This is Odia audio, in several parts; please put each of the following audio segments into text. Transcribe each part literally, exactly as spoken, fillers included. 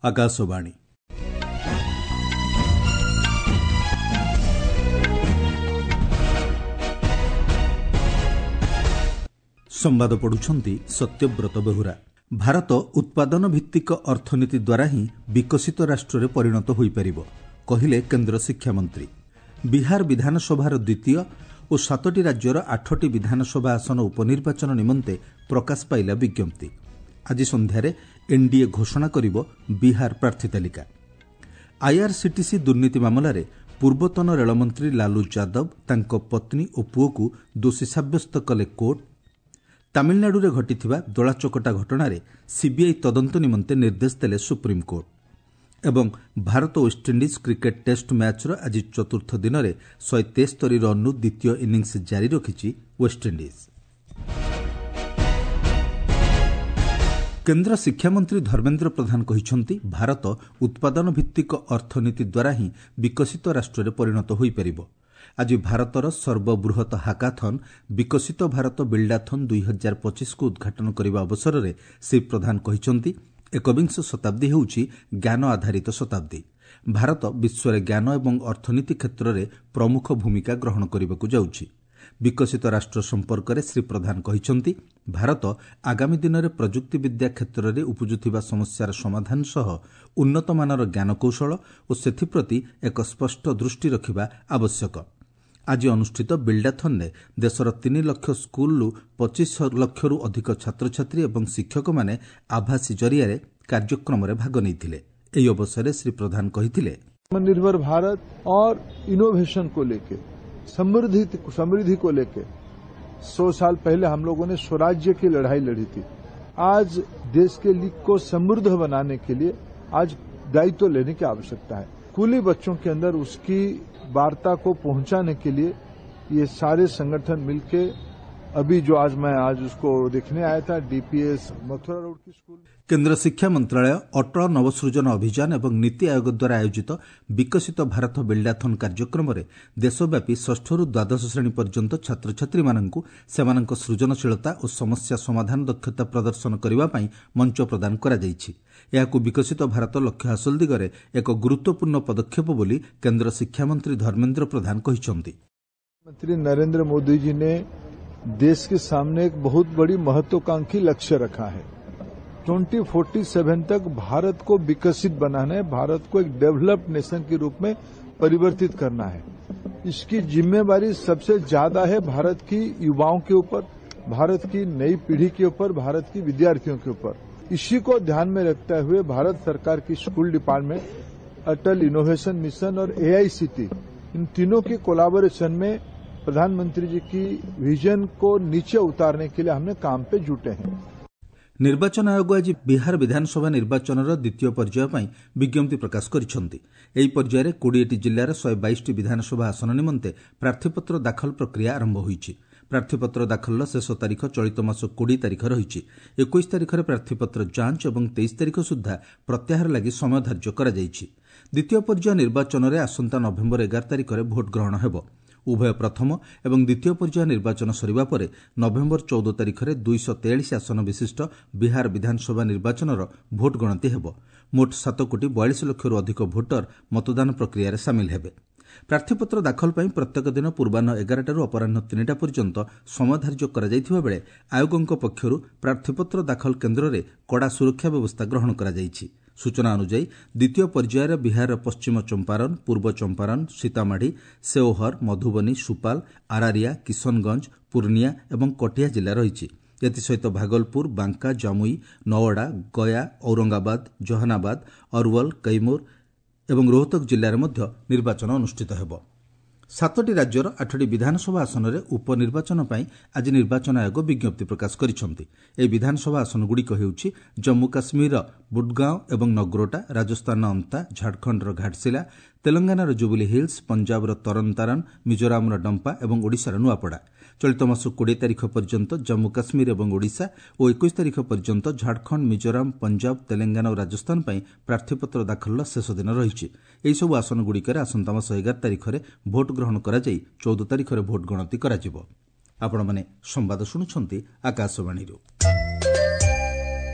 आकाशवाणी संवाद पढ़ुछंती सत्यव्रत बेहुरा। भारत उत्पादन भित्तिक अर्थनीति द्वारा ही विकसित राष्ट्र परिणत होई परिबो कहिले केंद्र शिक्षा मंत्री। बिहार विधानसभार द्वितीय और सातटी राज्यर आठटी विधानसभा आसन उपनिर्वाचन निमंते प्रकाश पाइला विज्ञप्ति। आज संध्यारे एनडीए घोषणा करिबो बिहार प्रार्थी तालिका। आईआरसीटीसी दुर्नीति मामलारे पूर्वतन रेलमंत्री लालू यादव तांको पत्नी और पुओकु दोषी साब्यस्त कले कोर्ट। तामिलनाडुरे घटिथिबा दलाचकटा घटनारे सीबीआई तदंत निमंते निर्देश देले सुप्रीमकोर्ट। एवं भारत वेस्टइंडिज क्रिकेट टेस्ट मैचर आज चतुर्थ दिन में शहे तेस्तरी रन्नु द्वितीय इनिंग्स जारी रखिछि वेस्टइंडिज। केंद्र शिक्षामंत्री धर्मेन्द्र प्रधान कहिछंती भारत उत्पादन भित्तिक अर्थनीति द्वारा ही विकसित राष्ट्र परिणत होई परिबो। आज भारतर सर्वबृहत हाकाथन विकसित भारत बिल्डाथन दुई हजार पचिश को उद्घाटन करने अवसर में श्री प्रधान कहिछंती एकविंश शताब्दी हेउछि ज्ञान आधारित शताब्दी। भारत विश्व ज्ञान एवं अर्थनीति क्षेत्र में प्रमुख भूमिका ग्रहण करने जाउछि। विकसित राष्ट्र संपर्क में श्री प्रधान कहिछंती भारत आगामी दिन में प्रजुक्ति विद्या क्षेत्र में उपजुथिबा समस्यार समाधान सह उन्नत मानर ज्ञानकौशल और सेथिप्रति एक स्पष्ट दृष्टि रखिबा आवश्यक। आज अनुष्ठित बिल्डाथन ने देशर तीन लाख स्कूल पच्चीस लाख रु अधिक छात्र छात्री और शिक्षक माने आभासी जरिया कार्यक्रम में भाग नहीं। एही अवसर में श्री प्रधान कहिथिले आत्मनिर्भर भारत और इनोवेशन को लेके समृद्धि समृद्धि को लेके सौ साल पहले हम लोगों ने स्वराज्य की लड़ाई लड़ी थी। आज देश के लिए को समृद्ध बनाने के लिए आज दायित्व लेने की आवश्यकता है। स्कूली बच्चों के अंदर उसकी वार्ता को पहुंचाने के लिए ये सारे संगठन मिलके अभी जो आज मैं आज उसको देखने आया था डीपीएस मथुरा रोड की स्कूल। केंद्र शिक्षा मंत्रालय अटल नवसृजन अभियान एवं नीति आयोग द्वारा आयोजित विकसित भारत बिल्डाथन कार्यक्रम में देशव्यापी षष्ठ रु द्वादश श्रेणी पर्यंत छात्र छात्री माननकु सेमानक सृजनशीलता और समस्या समाधान दक्षता प्रदर्शन करबा पई मंच प्रदान करा जायछि। एहाकु विकसित भारत लक्ष्य हासिल दिगरे एक गुरुत्वपूर्ण पदक्षेप बोली केंद्र शिक्षा मंत्री धर्मेन्द्र प्रधान कहिछंती। मंत्री नरेंद्र मोदी जी ने देश के सामने एक बहुत बड़ी महत्वाकांक्षी लक्ष्य रखा है। ट्वेंटी फोर्टी सेवन तक भारत को विकसित बनाना है, भारत को एक डेवलप्ड नेशन के रूप में परिवर्तित करना है। इसकी जिम्मेवारी सबसे ज्यादा है भारत की युवाओं के ऊपर, भारत की नई पीढ़ी के ऊपर, भारत की विद्यार्थियों के ऊपर। इसी को ध्यान में रखते हुए भारत सरकार की school department, Atal innovation mission और एआईसीटी इन तीनों के कोलैबोरेशन में प्रधानमंत्री जी की विजन को नीचे उतारने के लिए हमने काम पे जुटे हैं। निर्वाचन आयोग आज बिहार विधानसभा निर्वाचन द्वितीय पर्याय पर विज्ञप्ति प्रकाश करिसेंती। एही पर्यायर बीस जिल्लार एक बाईस विधानसभा आसन निमंते प्रार्थीपत्र दाखल प्रक्रिया आरंभ होईछि। प्रार्थीपत्र दाखलर शेष तारीख चलित मास बीस तारीख रही। इक्कीस तारीख प्रार्थीपत्र जांच और तेईस तारीख सुधा प्रत्याहार लगी समय धार्य करा जायछि। द्वितीय पर्याय निर्वाचन में आसंता नवेम्बर एगार तारीख में भोट ग्रहण हेबो। उभय प्रथम एवं द्वितीय पर्याय निर्वाचन सरिबा परे नवेम्बर चौदह तारीख में दुईश तेयालीस आसन विशिष्ट बिहार विधानसभा निर्वाचन भोट गणति हेबो। मोट सात कोटी बयालीस लक्ष अधिक भोटर मतदान प्रक्रिया सामिल हेबे। प्रार्थीपत्र दाखल पर प्रत्येक दिन पूर्वाह्न एगारटू अपराह तीनटा पर्यंत समय धार्य करा जायथिबा बेले आयोगों पक्षरु प्रार्थीपत्र दाखल केन्द्र में कड़ा सुरक्षा व्यवस्था ग्रहण करा जायछि। सूचना अनुसार द्वितीय पर्यायर बिहार पश्चिम चंपारण, पूर्व चंपारण, सीतामाढ़ी, सेओहर, मधुबनी, सुपाल, आरारिया, किशनगंज, पूर्णिया और कटिया जिला रही। एसहित भागलपुर, बांका, जामुई, नवड़ा, गया, औरंगाबाद, जहानाबाद, अरवल, कैमूर और रोहतक जिले में निर्वाचन अनुष्ठित हेबो। सातटी राज्यर आठटी विधानसभा आसन में उपनिर्वाचन पर आज निर्वाचन आयोग विज्ञप्ति प्रकाश करिसेंती। ए विधानसभा आसनगुड़िक हेउछि जम्मू काश्मीर बुडगांव और नगरोटा, राजस्थान अंता, झारखंड घाटशिला, तेलंगानार जुबिली हिल्स, पंजाबर तरनतारन, मिजोरामर डंपा और ओडिशार नुआपड़ा। चलित मास बीस तारीख पर्यंत जम्मू काश्मीर और ओडिशा और इक्कीस तारीख पर्यंत झारखंड, मिजोराम, पंजाब, तेलंगाना और राजस्थान पर प्रार्थीपत्र दाखलर शेष दिन रही। यह सब आसनगुड़िकर आसंता मास एगार तारीख में भोट ग्रहण करा जाई चौदह तारीख में भोट गणति करा जिवो। आपण माने संवाद शुणुछंती आकाशवाणी।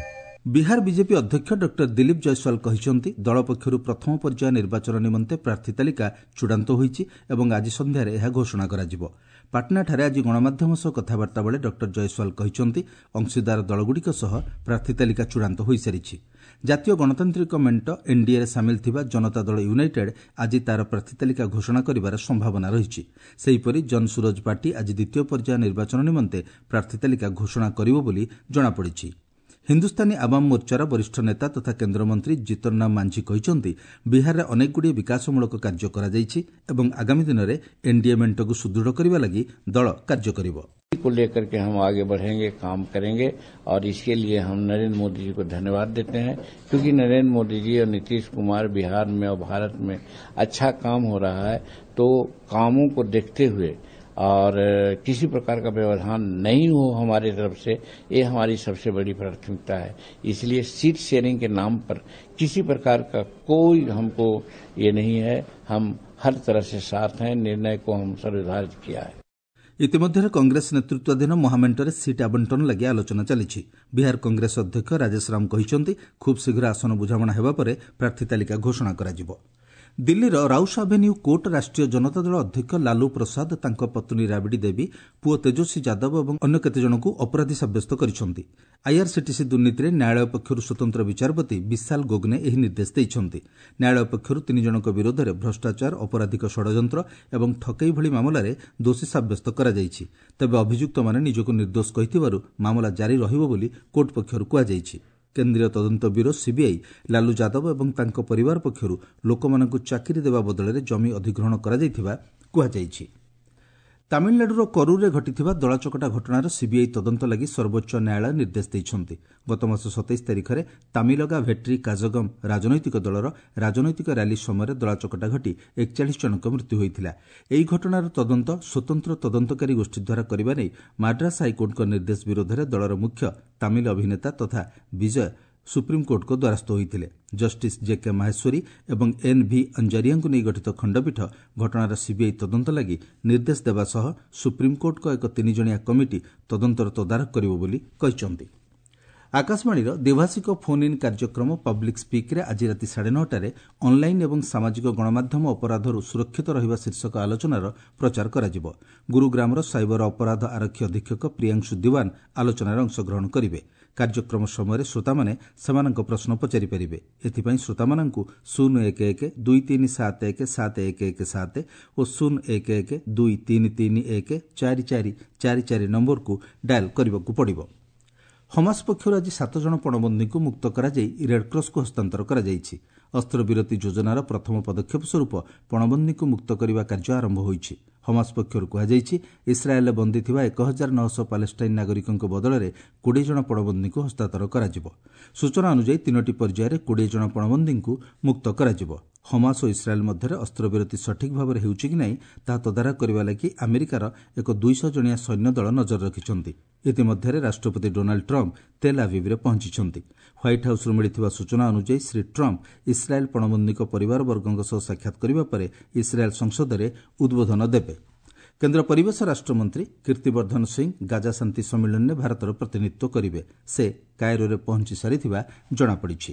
ବିହାର ବିଜେପି ଅଧ୍ୟକ୍ଷ ଡକ୍ଟର ଦିଲ୍ଲୀପ ଜୟସ୍ୱାଲ କହିଛନ୍ତି ଦଳ ପକ୍ଷରୁ ପ୍ରଥମ ପର୍ଯ୍ୟାୟ ନିର୍ବାଚନ ନିମନ୍ତେ ପ୍ରାର୍ଥୀ ତାଲିକା ଚୂଡ଼ାନ୍ତ ହୋଇଛି ଏବଂ ଆଜି ସନ୍ଧ୍ୟାରେ ଏହା ଘୋଷଣା କରାଯିବ। ପାଟନାଠାରେ ଆଜି ଗଣମାଧ୍ୟମ ସହ କଥାବାର୍ତ୍ତା ବେଳେ ଡକ୍ଟର ଜୟସ୍ୱାଲ କହିଛନ୍ତି ଅଂଶୀଦାର ଦଳଗୁଡ଼ିକ ସହ ପ୍ରାର୍ଥୀ ତାଲିକା ଚୂଡ଼ାନ୍ତ ହୋଇସାରିଛି। ଜାତୀୟ ଗଣତାନ୍ତ୍ରିକ ମେଣ୍ଟ ଏନ୍ଡିଏରେ ସାମିଲ ଥିବା ଜନତା ଦଳ ୟୁନାଇଟେଡ୍ ଆଜି ତାର ପ୍ରାର୍ଥୀ ତାଲିକା ଘୋଷଣା କରିବାର ସମ୍ଭାବନା ରହିଛି। ସେହିପରି ଜନସୁରଜ ପାର୍ଟି ଆଜି ଦ୍ୱିତୀୟ ପର୍ଯ୍ୟାୟ ନିର୍ବାଚନ ନିମନ୍ତେ ପ୍ରାର୍ଥୀ ତାଲିକା ଘୋଷଣା କରିବ ବୋଲି ଜଣାପଡ଼ିଛି। ହିନ୍ଦୁସ୍ତାନୀ ଆୱାମ ମୋର୍ଚ୍ଚାର ବରିଷ୍ଠ ନେତା ତଥା କେନ୍ଦ୍ରମନ୍ତ୍ରୀ ଜିତନ ରାମ ମାଂଝୀ କହିଛନ୍ତି ବିହାରରେ ଅନେକଗୁଡ଼ିଏ ବିକାଶମୂଳକ କାର୍ଯ୍ୟ କରାଯାଇଛି ଏବଂ ଆଗାମୀ ଦିନରେ ଏନ୍ଡିଏ ମେଣ୍ଟକୁ ସୁଦୃଢ଼ କରିବା ଲାଗି ଦଳ କାର୍ଯ୍ୟ କରିବ। को लेकर के हम आगे बढ़ेंगे, काम करेंगे और इसके लिए हम नरेंद्र मोदी जी को धन्यवाद देते हैं, क्योंकि नरेंद्र मोदी जी और नीतीश कुमार बिहार में और भारत में अच्छा काम हो रहा है। तो कामों को देखते हुए और किसी प्रकार का व्यवधान नहीं हो हमारी तरफ से, ये हमारी सबसे बड़ी प्राथमिकता है। इसलिए सीट शेयरिंग के नाम पर किसी प्रकार का कोई हमको ये नहीं है। हम हर तरह से साथ हैं। निर्णय को हम सर्वधारित किया है। ଇତିମଧ୍ୟରେ କଂଗ୍ରେସ ନେତୃତ୍ୱାଧୀନ ମହାମେଣ୍ଟରେ ସିଟ୍ ଆବଣ୍ଟନ ଲାଗି ଆଲୋଚନା ଚାଲିଛି। ବିହାର କଂଗ୍ରେସ ଅଧ୍ୟକ୍ଷ ରାଜେଶ ରାମ କହିଛନ୍ତି ଖୁବ୍ ଶୀଘ୍ର ଆସନ ବୁଝାମଣା ହେବା ପରେ ପ୍ରାର୍ଥୀ ତାଲିକା ଘୋଷଣା କରାଯିବ। ଦିଲ୍ଲୀର Rouse avenue court Rashtriya Janata ଦଳ ଅଧ୍ୟକ୍ଷ ଲାଲୁ ପ୍ରସାଦ, ତାଙ୍କ ପତ୍ନୀ ରାବିଡି ଦେବୀ, ପୁଅ ତେଜସ୍ୱୀ ଯାଦବ ଏବଂ ଅନ୍ୟ କେତେଜଣଙ୍କୁ ଅପରାଧୀ ସାବ୍ୟସ୍ତ କରିଛନ୍ତି। ଆଇଆର୍ସିଟିସି ଦୁର୍ନୀତିରେ ନ୍ୟାୟାଳୟ ପକ୍ଷରୁ ସ୍ୱତନ୍ତ୍ର ବିଚାରପତି ବିଶାଲ ଗୋଗନେ ଏହି ନିର୍ଦ୍ଦେଶ ଦେଇଛନ୍ତି। ନ୍ୟାୟାଳୟ ପକ୍ଷରୁ ତିନି ଜଣଙ୍କ ବିରୋଧରେ ଭ୍ରଷ୍ଟାଚାର, ଅପରାଧିକ ଷଡ଼ଯନ୍ତ୍ର ଏବଂ ଠକେଇ ଭଳି ମାମଲାରେ ଦୋଷୀ ସାବ୍ୟସ୍ତ କରାଯାଇଛି। ତେବେ ଅଭିଯୁକ୍ତମାନେ ନିଜକୁ ନିର୍ଦ୍ଦୋଷ କହିଥିବାରୁ ମାମଲା ଜାରି ରହିବ ବୋଲି କୋର୍ଟ ପକ୍ଷରୁ କୁହାଯାଇଛି। କେନ୍ଦ୍ରୀୟ ତଦନ୍ତ ବ୍ୟୁରୋ ସିବିଆଇ ଲାଲୁ ଯାଦବ ଏବଂ ତାଙ୍କ ପରିବାର ପକ୍ଷରୁ ଲୋକମାନଙ୍କୁ ଚାକିରି ଦେବା ବଦଳରେ ଜମି ଅଧିଗ୍ରହଣ କରାଯାଇଥିବା କୁହାଯାଇଛି। ତାମିଲନାଡୁର କରୁରରେ ଘଟିଥିବା ଦଳାଚକଟା ଘଟଣାର ସିବିଆଇ ତଦନ୍ତ ଲାଗି ସର୍ବୋଚ୍ଚ ନ୍ୟାୟାଳୟ ନିର୍ଦ୍ଦେଶ ଦେଇଛନ୍ତି। ଗତମାସ ସତେଇଶ ତାରିଖରେ ତାମିଲଗା ଭେଟ୍ରି କାଜଗମ ରାଜନୈତିକ ଦଳର ରାଜନୈତିକ ର୍ୟାଲି ସମୟରେ ଦଳାଚକଟା ଘଟି ଏକଚାଳିଶ ଜଣଙ୍କ ମୃତ୍ୟୁ ହୋଇଥିଲା। ଏହି ଘଟଣାର ତଦନ୍ତ ସ୍ୱତନ୍ତ୍ର ତଦନ୍ତକାରୀ ଗୋଷ୍ଠୀ ଦ୍ୱାରା କରିବା ନେଇ ମାଡ୍ରାସ ହାଇକୋର୍ଟଙ୍କ ନିର୍ଦ୍ଦେଶ ବିରୋଧରେ ଦଳର ମୁଖ୍ୟ ତାମିଲ ଅଭିନେତା ତଥା ବିଜୟ ସୁପ୍ରିମକୋର୍ଟଙ୍କ ଦ୍ୱାରସ୍ଥ ହୋଇଥିଲେ। ଜଷ୍ଟିସ୍ ଜେକେ ମାହେଶ୍ୱରୀ ଏବଂ ଏନ୍ ଭି ଅଞ୍ଜାରିଆଙ୍କୁ ନେଇ ଗଠିତ ଖଣ୍ଡପୀଠ ଘଟଣାର ସିବିଆଇ ତଦନ୍ତ ଲାଗି ନିର୍ଦ୍ଦେଶ ଦେବା ସହ ସୁପ୍ରିମକୋର୍ଟଙ୍କ ଏକ ତିନିଜଣିଆ କମିଟି ତଦନ୍ତର ତଦାରଖ କରିବ ବୋଲି କହିଛନ୍ତି। ଆକାଶବାଣୀର ଦ୍ୱିଭାଷିକ ଫୋନ୍ ଇନ୍ କାର୍ଯ୍ୟକ୍ରମ ପବ୍ଲିକ୍ ସ୍ପିକ୍ରେ ଆଜି ରାତି ସାଢ଼େ ନଅଟାରେ ଅନ୍ଲାଇନ୍ ଏବଂ ସାମାଜିକ ଗଣମାଧ୍ୟମ ଅପରାଧରୁ ସୁରକ୍ଷିତ ରହିବା ଶୀର୍ଷକ ଆଲୋଚନାର ପ୍ରଚାର କରାଯିବ। ଗୁରୁଗ୍ରାମର ସାଇବର ଅପରାଧ ଆରକ୍ଷୀ ଅଧୀକ୍ଷକ ପ୍ରିୟାଂଶୁ ଦିୱାନ ଆଲୋଚନାରେ ଅଂଶଗ୍ରହଣ କରିବେ। କାର୍ଯ୍ୟକ୍ରମ ସମୟରେ ଶ୍ରୋତାମାନେ ସେମାନଙ୍କ ପ୍ରଶ୍ନ ପଚାରିପାରିବେ। ଏଥିପାଇଁ ଶ୍ରୋତାମାନଙ୍କୁ ଶୂନ ଏକ ଏକ ଦୁଇ ତିନି ସାତ ଏକ ସାତ ଏକ ଏକ ସାତ ଓ ଶୂନ ଏକ ଏକ ଦୁଇ ତିନି ତିନି ଏକ ଚାରି ଚାରି ଚାରି ଚାରି ନମ୍ବରକୁ ଡାଏଲ୍ କରିବାକୁ ପଡ଼ିବ। ହମାସ ପକ୍ଷରୁ ଆଜି ସାତ ଜଣ ପଣବନ୍ଦୀଙ୍କୁ ମୁକ୍ତ କରାଯାଇ ରେଡ୍କ୍ରସକୁ ହସ୍ତାନ୍ତର କରାଯାଇଛି। ଅସ୍ତ୍ରବିରତି ଯୋଜନାର ପ୍ରଥମ ପଦକ୍ଷେପ ସ୍ୱରୂପ ପଣବନ୍ଦୀଙ୍କୁ ମୁକ୍ତ କରିବା କାର୍ଯ୍ୟ ଆରମ୍ଭ ହୋଇଛି। ହମାସ ପକ୍ଷରୁ କୁହାଯାଇଛି ଇସ୍ରାଏଲରେ ବନ୍ଦୀ ଥିବା ଏକ ହଜାର ନଅଶହ ପାଲେଷ୍ଟାଇନ୍ ନାଗରିକଙ୍କ ବଦଳରେ କୋଡ଼ିଏ ଜଣ ପଣବନ୍ଦୀଙ୍କୁ ହସ୍ତାନ୍ତର କରାଯିବ। ସୂଚନା ଅନୁଯାୟୀ ତିନୋଟି ପର୍ଯ୍ୟାୟରେ କୋଡ଼ିଏ ଜଣ ପଣବନ୍ଦୀଙ୍କୁ ମୁକ୍ତ କରାଯିବ। ହମାସ ଓ ଇସ୍ରାଏଲ ମଧ୍ୟରେ ଅସ୍ତ୍ରବିରତି ସଠିକ୍ ଭାବରେ ହେଉଛି କି ନାହିଁ ତାହା ତଦାରଖ କରିବା ଲାଗି ଆମେରିକାର ଏକ ଦୁଇଶହ ଜଣିଆ ସୈନ୍ୟ ଦଳ ନଜର ରଖିଛନ୍ତି। ଇତିମଧ୍ୟରେ ରାଷ୍ଟ୍ରପତି ଡୋନାଲ୍ଡ ଟ୍ରମ୍ପ ତେଲ୍ ଆଭିଭରେ ପହଞ୍ଚିଛନ୍ତି। ହ୍ୱାଇଟ୍ ହାଉସ୍ରୁ ମିଳିଥିବା ସୂଚନା ଅନୁଯାୟୀ ଶ୍ରୀ ଟ୍ରମ୍ପ ଇସ୍ରାଏଲ ପଣବନ୍ଦୀଙ୍କ ପରିବାରବର୍ଗଙ୍କ ସହ ସାକ୍ଷାତ କରିବା ପରେ ଇସ୍ରାଏଲ ସଂସଦରେ ଉଦ୍ବୋଧନ ଦେବେ। କେନ୍ଦ୍ର ପରିବେଶ ରାଷ୍ଟ୍ରମନ୍ତ୍ରୀ କୀର୍ତ୍ତିବର୍ଦ୍ଧନ ସିଂ ଗାଜା ଶାନ୍ତି ସମ୍ମିଳନୀରେ ଭାରତର ପ୍ରତିନିଧିତ୍ୱ କରିବେ। ସେ କାଏରୋରେ ପହଞ୍ଚି ସାରିଥିବା ଜଣାପଡ଼ିଛି।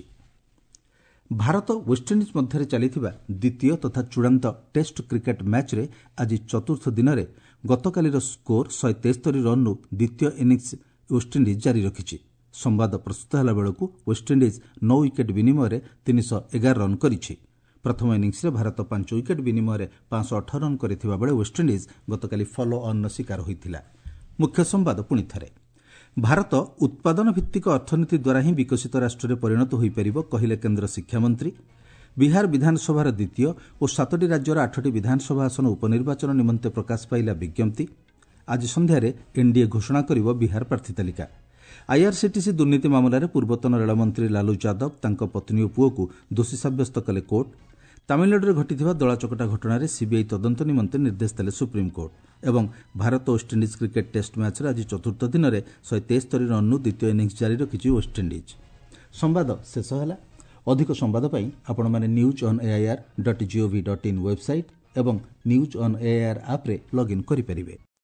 ଭାରତ ୱେଷ୍ଟଇଣ୍ଡିଜ୍ ମଧ୍ୟରେ ଚାଲିଥିବା ଦ୍ୱିତୀୟ ତଥା ଚୂଡ଼ାନ୍ତ ଟେଷ୍ଟ କ୍ରିକେଟ୍ ମ୍ୟାଚ୍ରେ ଆଜି ଚତୁର୍ଥ ଦିନରେ ଗତକାଲିର ସ୍କୋର ଶହେ ତେସ୍ତରୀ ରନ୍ରୁ ଦ୍ୱିତୀୟ ଇନିଂସ ୱେଷ୍ଟଇଣ୍ଡିଜ୍ ଜାରି ରଖିଛି। ସମ୍ବାଦ ପ୍ରସ୍ତୁତ ହେଲା ବେଳକୁ ୱେଷ୍ଟଇଣ୍ଡିଜ୍ ନଅ ୱିକେଟ୍ ବିନିମୟରେ ତିନିଶହ ଏଗାର ରନ୍ କରିଛି। ପ୍ରଥମ ଇନିଂସରେ ଭାରତ ପାଞ୍ଚ ୱିକେଟ୍ ବିନିମୟରେ ପାଞ୍ଚଶହ ଅଠର ରନ୍ କରିଥିବା ବେଳେ ୱେଷ୍ଟଇଣ୍ଡିଜ୍ ଗତକାଲି ଫଲୋ ଅନ୍ର ଶିକାର ହୋଇଥିଲା। ମୁଖ୍ୟ ସମ୍ବାଦ ପୁଣି ଥରେ। ଭାରତ ଉତ୍ପାଦନ ଭିତ୍ତିକ ଅର୍ଥନୀତି ଦ୍ୱାରା ହିଁ ବିକଶିତ ରାଷ୍ଟ୍ରରେ ପରିଣତ ହୋଇପାରିବ କହିଲେ କେନ୍ଦ୍ର ଶିକ୍ଷାମନ୍ତ୍ରୀ। ବିହାର ବିଧାନସଭାର ଦ୍ୱିତୀୟ ଓ ସାତଟି ରାଜ୍ୟର ଆଠଟି ବିଧାନସଭା ଆସନ ଉପନିର୍ବାଚନ ନିମନ୍ତେ ପ୍ରକାଶ ପାଇଲା ବିଜ୍ଞପ୍ତି। ଆଜି ସନ୍ଧ୍ୟାରେ ଏନ୍ଡିଏ ଘୋଷଣା କରିବ ବିହାର ପ୍ରାର୍ଥୀ ତାଲିକା। ଆଇଆର୍ସିଟିସି ଦୁର୍ନୀତି ମାମଲାରେ ପୂର୍ବତନ ରେଳମନ୍ତ୍ରୀ ଲାଲୁ ଯାଦବ, ତାଙ୍କ ପତ୍ନୀ ଓ ପୁଅକୁ ଦୋଷୀ ସାବ୍ୟସ୍ତ କଲେ କୋର୍ଟ। ତାମିଲନାଡୁରେ ଘଟିଥିବା ଦଳାଚକଟା ଘଟଣାରେ ସିବିଆଇ ତଦନ୍ତ ନିମନ୍ତେ ନିର୍ଦ୍ଦେଶ ଦେଲେ ସୁପ୍ରିମକୋର୍ଟ। ଏବଂ ଭାରତ ୱେଷ୍ଟଇଣ୍ଡିଜ୍ କ୍ରିକେଟ୍ ଟେଷ୍ଟ ମ୍ୟାଚ୍ରେ ଆଜି ଚତୁର୍ଥ ଦିନରେ ଶହେ ତେସ୍ତରୀ ରନ୍ରୁ ଦ୍ୱିତୀୟ ଇନିଂସ ଜାରି ରଖିଛି ୱେଷ୍ଟଇଣ୍ଡିଜ୍। ସମ୍ବାଦ ଶେଷ ହେଲା। ଅଧିକ ସମ୍ବାଦ ପାଇଁ ଆପଣମାନେ news on AIR dot G O V dot in website ଏବଂ ନ୍ୟୁଜ୍ ଅନ୍ ଏଆଇଆର୍ ଆପ୍ରେ ଲଗ୍ଇନ୍ କରିପାରିବେ।